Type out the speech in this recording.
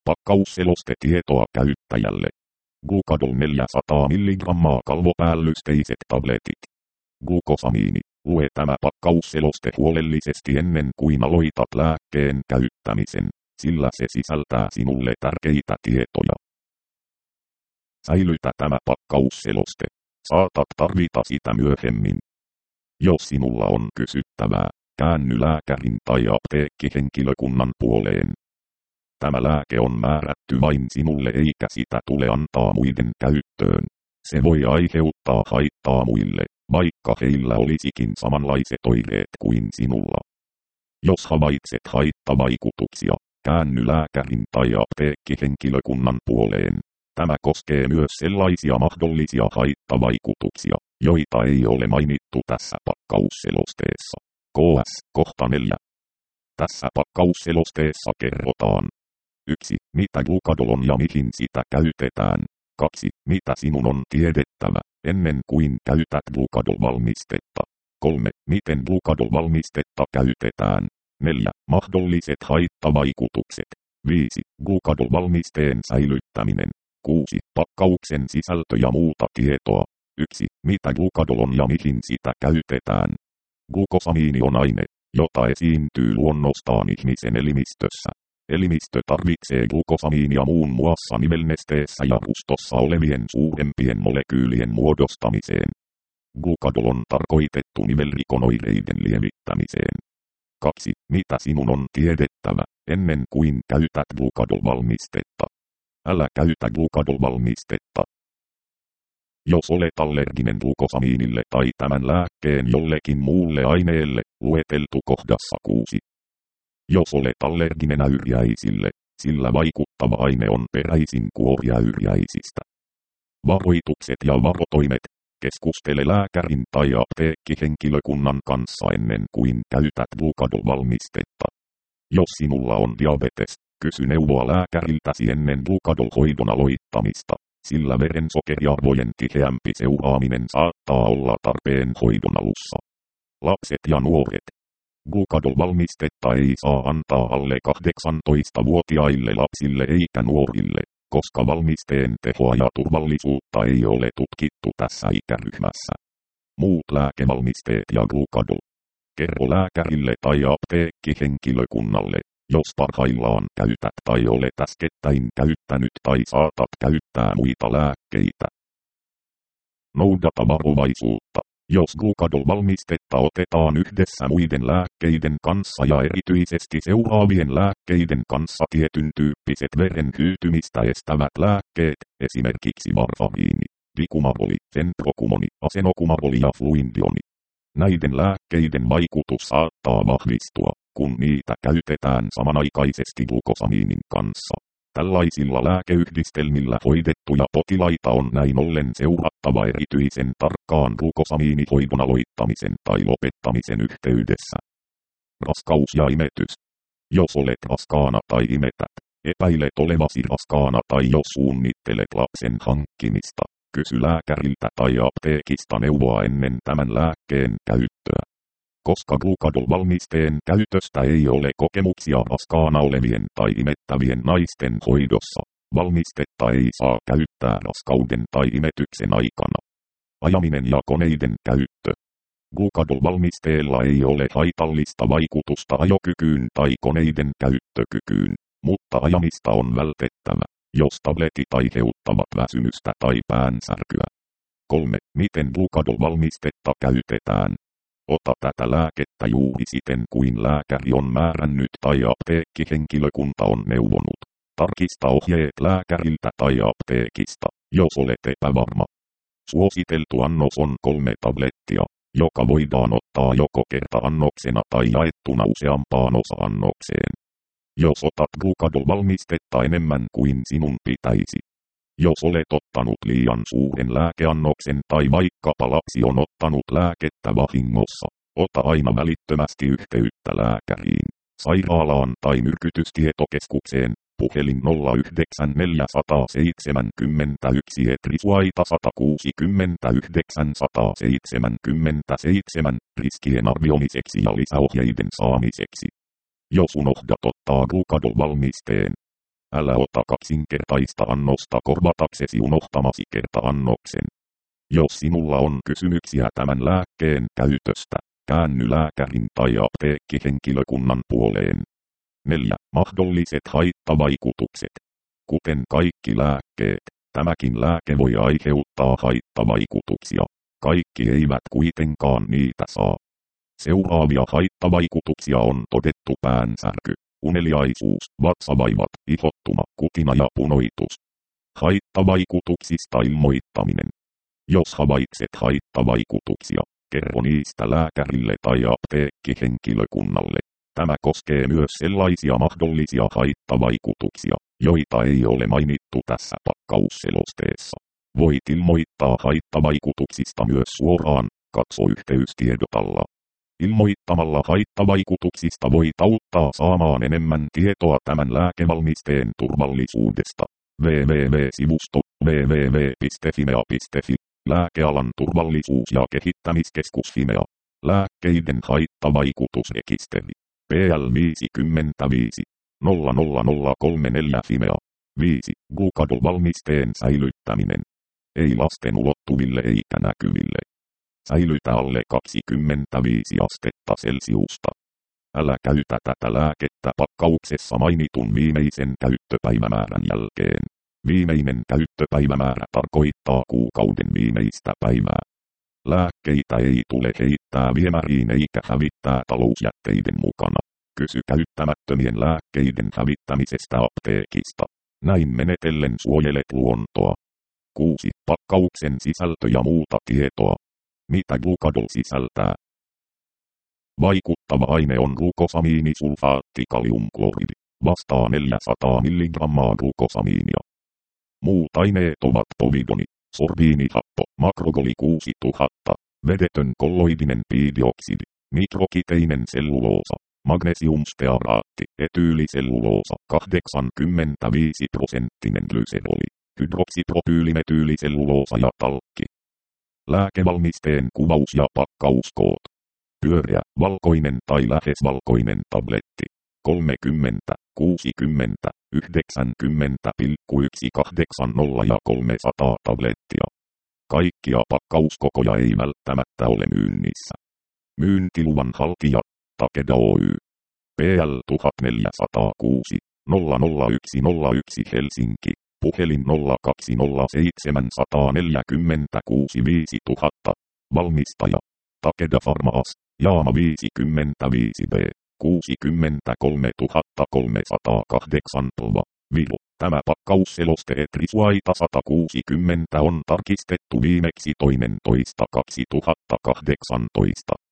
Pakkausselostetietoa käyttäjälle. Glucadol 400 mg kalvopäällysteiset tabletit. Glukosamiini. Lue tämä pakkausseloste huolellisesti ennen kuin aloitat lääkkeen käyttämisen, sillä se sisältää sinulle tärkeitä tietoja. Säilytä tämä pakkausseloste. Saatat tarvita sitä myöhemmin. Jos sinulla on kysyttävää, käänny lääkärin tai apteekkihenkilökunnan puoleen. Tämä lääke on määrätty vain sinulle eikä sitä tule antaa muiden käyttöön. Se voi aiheuttaa haittaa muille, vaikka heillä olisikin samanlaiset oireet kuin sinulla. Jos havaitset haittavaikutuksia, käänny lääkärin tai apteekkihenkilökunnan puoleen. Tämä koskee myös sellaisia mahdollisia haittavaikutuksia, joita ei ole mainittu tässä pakkausselosteessa. KS, kohta 4. Tässä pakkausselosteessa kerrotaan: 1. Mitä Glucadol on ja mihin sitä käytetään. 2. Mitä sinun on tiedettävä, ennen kuin käytät Glucadol-valmistetta. 3. Miten Glucadol-valmistetta käytetään. 4. Mahdolliset haittavaikutukset. 5. Glucadol-valmisteen säilyttäminen. 6. Pakkauksen sisältö ja muuta tietoa. 1. Mitä Glucadol on ja mihin sitä käytetään. Glukosamiini on aine, jota esiintyy luonnostaan ihmisen elimistössä. Elimistö tarvitsee glukosamiinia muun muassa nivelnesteessä ja rustossa olevien suurempien molekyylien muodostamiseen. Glucadol on tarkoitettu nivelrikon oireiden lievittämiseen. 2. Mitä sinun on tiedettävä, ennen kuin käytät Glucadol-valmistetta. Älä käytä Glucadol-valmistetta. Jos olet allerginen glukosamiinille tai tämän lääkkeen jollekin muulle aineelle, lueteltu kohdassa 6. Jos olet allerginen äyriäisille, sillä vaikuttava aine on peräisin kuoriäyriäisistä. Varoitukset ja varotoimet. Keskustele lääkärin tai apteekkihenkilökunnan kanssa ennen kuin käytät Glucadol-valmistetta. Jos sinulla on diabetes, kysy neuvoa lääkäriltäsi ennen Glucadol-hoidon aloittamista, sillä verensokeriarvojen tiheämpi seuraaminen saattaa olla tarpeen hoidon alussa. Lapset ja nuoret. Glucadol-valmistetta ei saa antaa alle 18-vuotiaille lapsille eikä nuorille, koska valmisteen tehoa ja turvallisuutta ei ole tutkittu tässä ikäryhmässä. Muut lääkevalmisteet ja Glucadol. Kerro lääkärille tai apteekkihenkilökunnalle, jos parhaillaan käytät tai olet äskettäin käyttänyt tai saatat käyttää muita lääkkeitä. Noudata varovaisuutta. Jos Glucadol-valmistetta otetaan yhdessä muiden lääkkeiden kanssa ja erityisesti seuraavien lääkkeiden kanssa tietyn tyyppiset veren hyytymistä estävät lääkkeet, esimerkiksi varfariini, dikumaroli, centrokumoni, asenokumaroli ja fluindioni. Näiden lääkkeiden vaikutus saattaa vahvistua, kun niitä käytetään samanaikaisesti glukosamiinin kanssa. Tällaisilla lääkeyhdistelmillä hoidettuja potilaita on näin ollen seurattava erityisen tarkkaan glukosamiinihoidon aloittamisen tai lopettamisen yhteydessä. Raskaus ja imetys. Jos olet raskaana tai imetät, epäilet olevasi raskaana tai jos suunnittelet lapsen hankkimista, kysy lääkäriltä tai apteekista neuvoa ennen tämän lääkkeen käyttöä. Koska Glucadol-valmisteen käytöstä ei ole kokemuksia raskaana olevien tai imettävien naisten hoidossa, valmistetta ei saa käyttää raskauden tai imetyksen aikana. Ajaminen ja koneiden käyttö. Glucadol-valmisteella ei ole haitallista vaikutusta ajokykyyn tai koneiden käyttökykyyn, mutta ajamista on vältettävä, jos tabletit aiheuttavat väsymystä tai päänsärkyä. 3. Miten Glucadol-valmistetta käytetään? Ota tätä lääkettä juuri siten kuin lääkäri on määrännyt tai apteekkihenkilökunta on neuvonut. Tarkista ohjeet lääkäriltä tai apteekista, jos olet epävarma. Suositeltu annos on 3 tablettia, joka voidaan ottaa joko kerta-annoksena tai jaettuna useampaan osa-annokseen. Jos otat Glucadol-valmistetta enemmän kuin sinun pitäisi. Jos olet ottanut liian suuren lääkeannoksen tai vaikkapa lapsi on ottanut lääkettä vahingossa, ota aina välittömästi yhteyttä lääkäriin, sairaalaan tai myrkytystietokeskukseen, puhelin 09471 Etrisuaita 169 177 riskien arvioimiseksi ja lisäohjeiden saamiseksi. Jos unohdat ottaa Glucadol-valmisteen, Älä ota kaksinkertaista annosta korvataksesi unohtamasi kerta-annoksen. Jos sinulla on kysymyksiä tämän lääkkeen käytöstä, käänny lääkärin tai apteekkihenkilökunnan puoleen. 4. Mahdolliset haittavaikutukset. Kuten kaikki lääkkeet, tämäkin lääke voi aiheuttaa haittavaikutuksia. Kaikki eivät kuitenkaan niitä saa. Seuraavia haittavaikutuksia on todettu: päänsärky, uneliaisuus, vatsavaivat, ihottuma, kutina ja punoitus. Haittavaikutuksista ilmoittaminen. Jos havaitset haittavaikutuksia, kerro niistä lääkärille tai apteekkihenkilökunnalle. Tämä koskee myös sellaisia mahdollisia haittavaikutuksia, joita ei ole mainittu tässä pakkausselosteessa. Voit ilmoittaa haittavaikutuksista myös suoraan, katso yhteystiedotalla. Ilmoittamalla haittavaikutuksista voit auttaa saamaan enemmän tietoa tämän lääkevalmisteen turvallisuudesta. www.sivusto www.fimea.fi Lääkealan turvallisuus- ja kehittämiskeskus Fimea. Lääkkeiden haittavaikutusrekisteri. PL 55 00034 Fimea. 5. Glucadol-valmisteen säilyttäminen. Ei lasten ulottuville eikä näkyville. Säilytä alle 25 astetta Celsiusta. Älä käytä tätä lääkettä pakkauksessa mainitun viimeisen käyttöpäivämäärän jälkeen. Viimeinen käyttöpäivämäärä tarkoittaa kuukauden viimeistä päivää. Lääkkeitä ei tule heittää viemäriin eikä hävittää talousjätteiden mukana. Kysy käyttämättömien lääkkeiden hävittämisestä apteekista. Näin menetellen suojelet luontoa. 6. Pakkauksen sisältö ja muuta tietoa. Mitä Glucadol sisältää? Vaikuttava aine on glukosamiinisulfaattikaliumkloridi. Vastaa 400 mg glukosamiinia. Muut aineet ovat povidoni, sorbiinihappo, makrogoli 6000, vedetön kolloidinen piidioksidi, mikrokiteinen selluloosa, magnesiumstearaatti, etyyliselluloosa, 85% glyseroli, hydroksipropyylimetyyliselluloosa ja talkki. Lääkevalmisteen kuvaus ja pakkauskoot. Pyöreä, valkoinen tai lähes valkoinen tabletti. 30, 60, 90,180 ja 300 tablettia. Kaikkia pakkauskokoja ei välttämättä ole myynnissä. Myyntiluvan haltija, Takeda Oy. PL 1406 00101 Helsinki. Puhelin 0207 146 5000. Valmistaja. Takeda Pharma AS. Jaama 55B. 63308 Viru. Tämä pakkausseloste Etrisuaita 160 on tarkistettu viimeksi 2.2.2018.